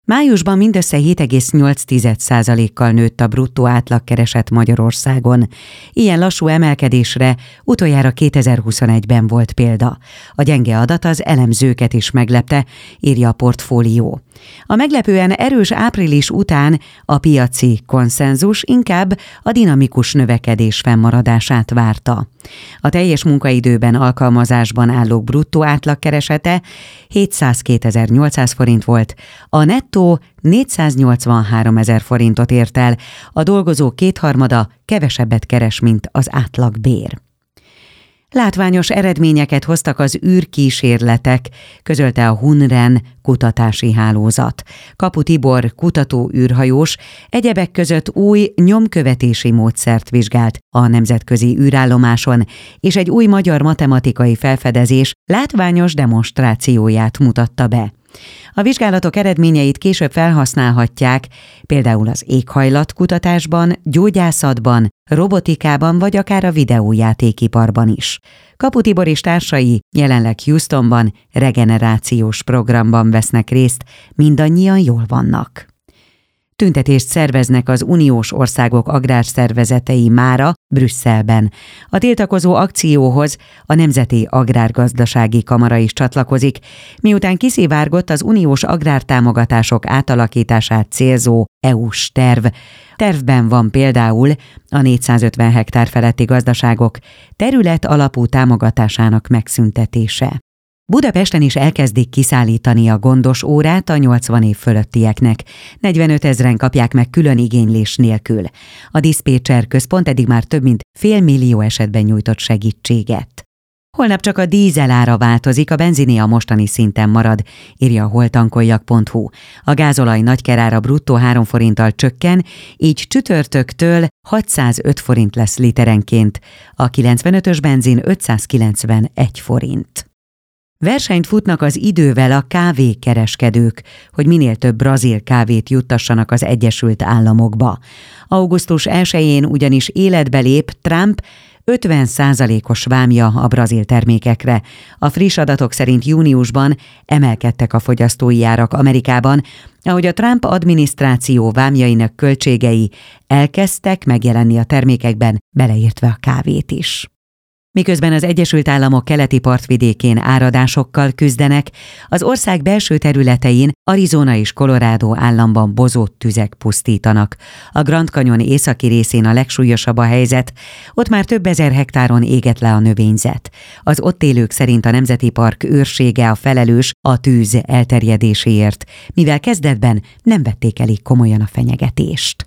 Májusban mindössze 7,8%-kal nőtt a bruttó átlagkereset Magyarországon. Ilyen lassú emelkedésre utoljára 2021-ben volt példa. A gyenge adat az elemzőket is meglepte, írja a Portfólió. A meglepően erős április után a piaci konszenzus inkább a dinamikus növekedés fennmaradását várta. A teljes munkaidőben alkalmazásban állók bruttó átlagkeresete 702.800 forint volt, a nettó 483.000 forintot ért el, a dolgozók kétharmada kevesebbet keres, mint az átlagbér. Látványos eredményeket hoztak az űrkísérletek, közölte a Hunren kutatási hálózat. Kapu Tibor kutató-űrhajós egyebek között új nyomkövetési módszert vizsgált a nemzetközi űrállomáson, és egy új magyar matematikai felfedezés látványos demonstrációját mutatta be. A vizsgálatok eredményeit később felhasználhatják, például az éghajlatkutatásban, gyógyászatban, robotikában vagy akár a videójátékiparban is. Kapu Tibor és társai jelenleg Houstonban regenerációs programban vesznek részt, mindannyian jól vannak. Tüntetést szerveznek az uniós országok agrárszervezetei mára Brüsszelben. A tiltakozó akcióhoz a Nemzeti Agrárgazdasági Kamara is csatlakozik, miután kiszivárgott az uniós agrártámogatások átalakítását célzó EU-s terv. Tervben van például a 450 hektár feletti gazdaságok terület alapú támogatásának megszüntetése. Budapesten is elkezdik kiszállítani a gondos órát a 80 év fölöttieknek. 45 000 kapják meg külön igénylés nélkül. A diszpécser központ eddig már több mint 500 000 esetben nyújtott segítséget. Holnap csak a dízel ára változik, a benziné a mostani szinten marad, írja a holtankoljak.hu. A gázolaj nagykerára bruttó 3 forinttal csökken, így csütörtöktől 605 forint lesz literenként. A 95-ös benzin 591 forint. Versenyt futnak az idővel a kávékereskedők, hogy minél több brazil kávét juttassanak az Egyesült Államokba. Augusztus 1-én ugyanis életbe lép Trump 50%-os vámja a brazil termékekre. A friss adatok szerint júniusban emelkedtek a fogyasztói árak Amerikában, ahogy a Trump adminisztráció vámjainak költségei elkezdtek megjelenni a termékekben, beleértve a kávét is. Miközben az Egyesült Államok keleti partvidékén áradásokkal küzdenek, az ország belső területein Arizona és Colorado államban bozót tüzek pusztítanak. A Grand Canyon északi részén a legsúlyosabb a helyzet, ott már több ezer hektáron égett le a növényzet. Az ott élők szerint a Nemzeti Park őrsége a felelős a tűz elterjedéséért, mivel kezdetben nem vették elég komolyan a fenyegetést.